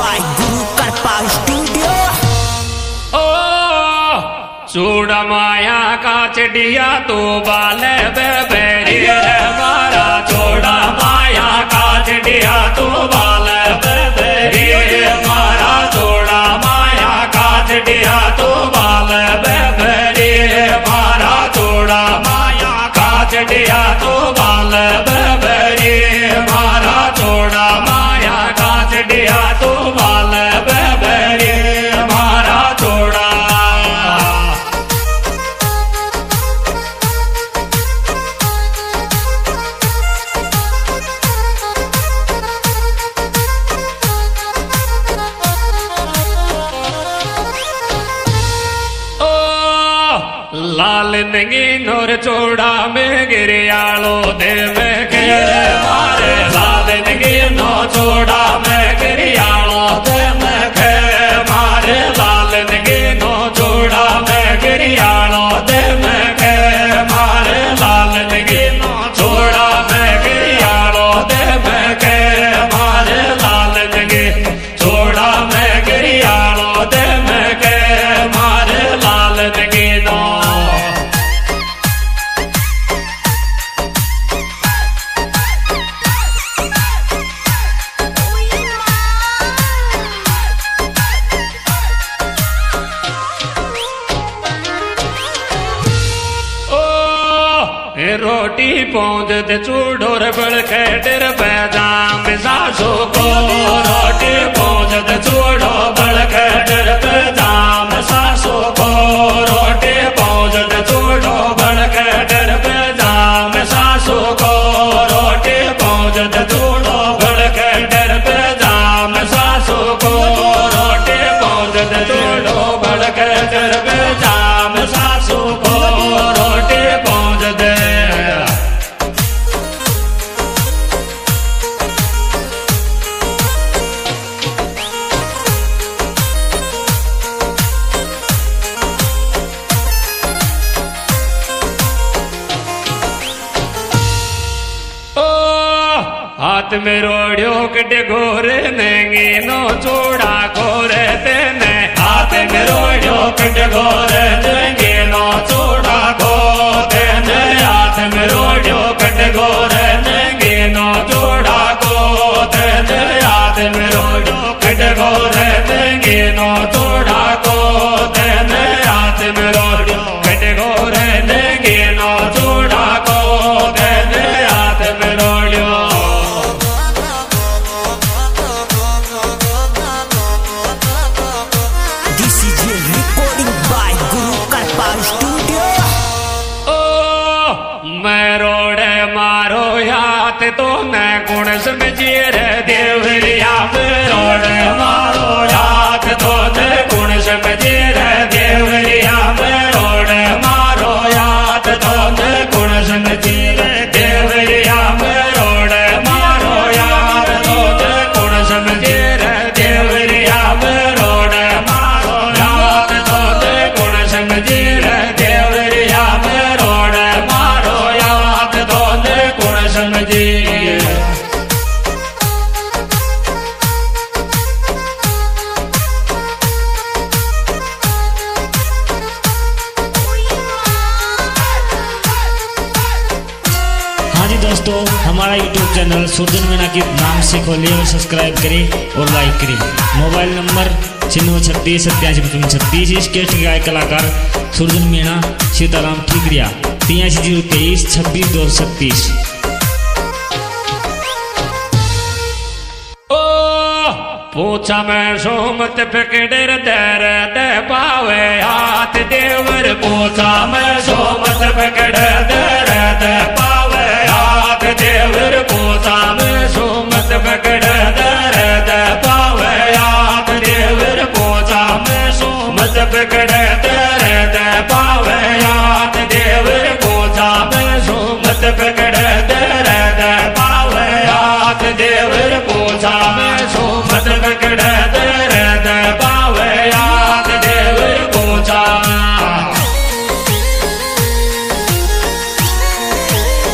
by Guru Karpa Studio। चूड़ा माया का चिड़िया तो बाले बेबेरी रे मारा चूड़ा माया का चिड़िया तो बाले बेबेरी रे मारा चूड़ा माया का चिड़िया तो बाले बेबेरी रे मारा चूड़ा माया का चिड़िया तो बाले बेबेरी मारा चूड़ा माया का चिड़िया तो बाले बेबेरी मारा चूड़ा। लाल नंगी नोर चोड़ा में गिरियालो दे में घेरे मारे लाल नंगी नो चोड़ा में गिरियालो दे में घेरे मारे लाल नंगी नो चोड़ा में गिरियालो दे में घेरे मारे लाल नंगी नो चोड़ा में गिरियालो दे में घेरे मारे लाल नंगी चोड़ा में गिरियालो दे में घेरे मारे लाल नंगी नो। रोटी पौंद दे चूड़ोर बड़के डर पैजाम सासू को रोटी पौंद दे चूड़ो बड़के डर पैजाम सासू को रोटी पौंद दे चूड़ो बड़के डर पैजाम सासू को रोटी पौंद दे चूड़ो बड़के डर पैजाम सासू को रोटी पौंद दे चूड़ो बड़के डर पैजाम सासू को रोटी पौंद दे। हाथ में रोड़ियो कटे घोरे नेंगी नो चूड़ा घोरे तेने हाथ में रोड़ियो कटे घोरे नेंगी नो चूड़ा घोरे तेने हाथ में रोड़ियो कटे घोरे नेंगी नो चूड़ा घोरे तेने हाथ में रोड़ियो कटे घोरे नेंगी नो चूड़ा घोरे तेने हाथ में रोड़ियो कटे घोरे नेंगी नो चूड़ा घोरे तेने हाथ में रोड़ियो। मैं रोड़े मारो याद तो न गुण समझिए रे देवरिया में रोड़े मारो याद तो न गुण समझिए रे देवरिया में रोड़े मारो याद तो न गुण समझिए रे देवरिया में रोड़े मारो याद तो न गुण समझिए रे देवरिया में रोड़े मारो याद तो न गुण समझिए रे देवरिया में रोड़े मारो याद तो न गुण समझिए। हाँ जी दोस्तों, हमारा YouTube चैनल सुरजन मीणा के नाम से खोलिए और सब्सक्राइब करें और लाइक करें। Mobile number 9637875536। इस कैस्ट के गायक कलाकार सुरजन मीणा, सीताराम ठीकरिया, 83 023 26 236। पूछा मैं सोमत पकड़र दर दे पावे हाथ देवर पूछा मैं सोमत पकड़ दर दे पावे हाथ देवर पूछा मैं सोमत पकड़ दर दे पावे हाथ देवर पूछा मैं सोमत पकड़ दर दे पावे हाथ देवर पूछा मैं सोमत पकड़ दर दे पावे हाथ देवर पूछा मैं सोमत पकड़ दर दे पावे हाथ देवर पूछा।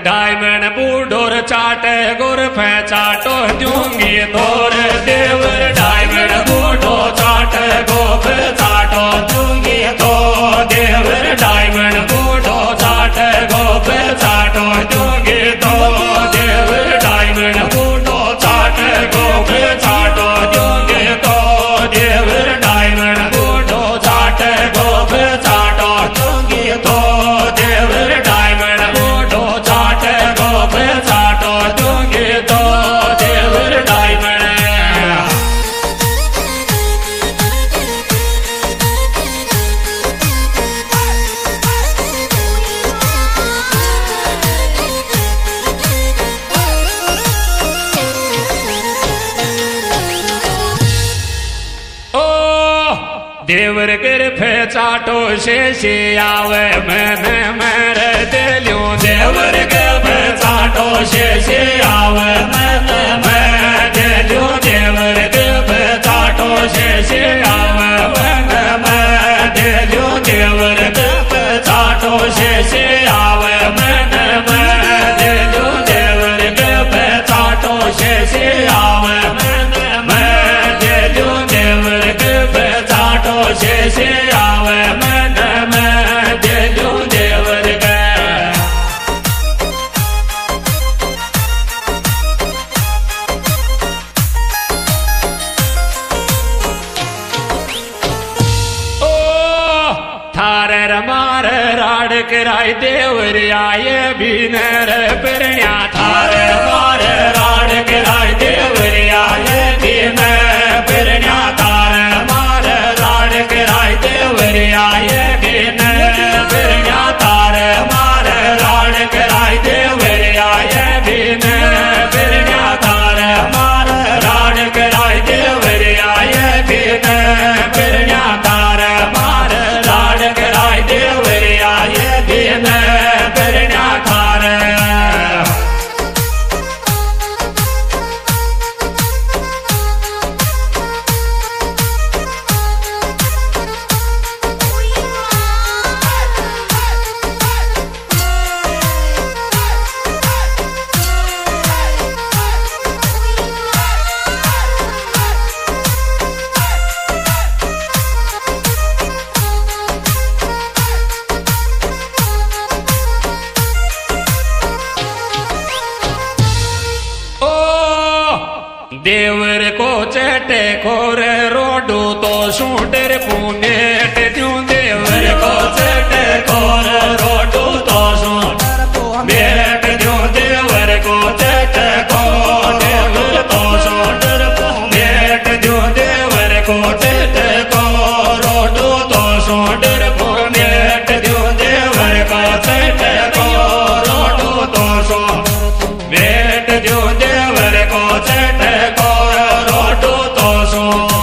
डायमंड बूढ़ोर चाटे गुरफे चाटो दूंगी तोर देवर डायमंड बूढ़ो चाटे गोफे चाटो दूंगी तो देवर डायमंड बूढ़ो चाटे गोफे चाटो दूंगी तो देवर डायमंड बूढ़ो चाटे गोफे चाटो दूंगी तो देवर डायमंड बूढ़ो चाटे गोफे चाटो दूंगी तो देवर डायमंड बूढ़ो चाटे गोफे चाटो दूंगी तो देवर डायमंड देवर गिर फे चाटो शेषी आवे मैंने मेरे दिलियों देवर गिर फे चाटो शेषी आवे मैंने मैं दिलियों देवर गिर फे चाटो शेषी आवे मैंने मैं दिलियों देवर गिर फे चाटो शेषी आवे मैंने मैं दिलियों देवर गिर फे चाटो शेषी आवे मैंने मैं दिलियों देवर गिर फे चाटो शेषी आवे मैंने मैं दिलियों देवर गे ओ थारे रमारे राड कराई देवर आये बीनर पिरण्या थारे मारे राड कराई देवर आये बीनर पिरण्या थारे मारे राड कराई देवर आये बीनर पिरण्या थारे मारे राड कराई देवर आये बीनर पिरण्या थारे मारे राड कराई देवर आये बीनर पिरण्या थारे मारे राड कराई देवर आये बीनर पिरण्या थारे देवर को चटे खोर रोडू तो शूटर पुनेट क्यों देवर को चटे खोर रोडू तो शूटर पुनेट क्यों देवर को चटे खोर देवर तो शूटर पुनेट क्यों देवर को चटे खोर रोडू तो शूटर पुनेट क्यों देवर को चटे खोर रोडू तो शूटर वेट क्यों देवर को चटे रोडू तो सो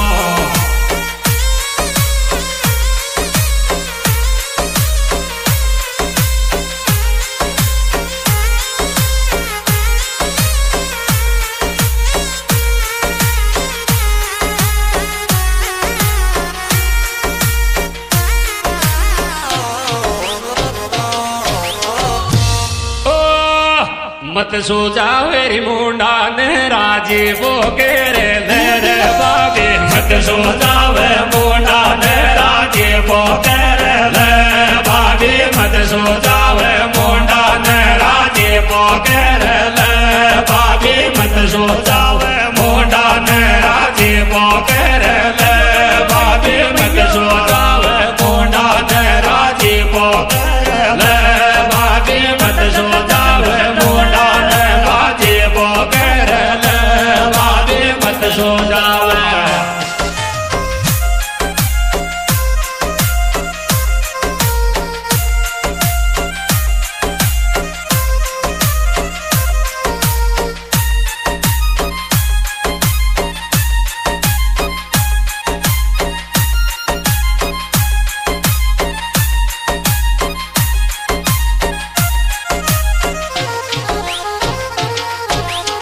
मत सो जावेरी मुंडा ने राजी वो केरे ले रे बाबी मत सो जावे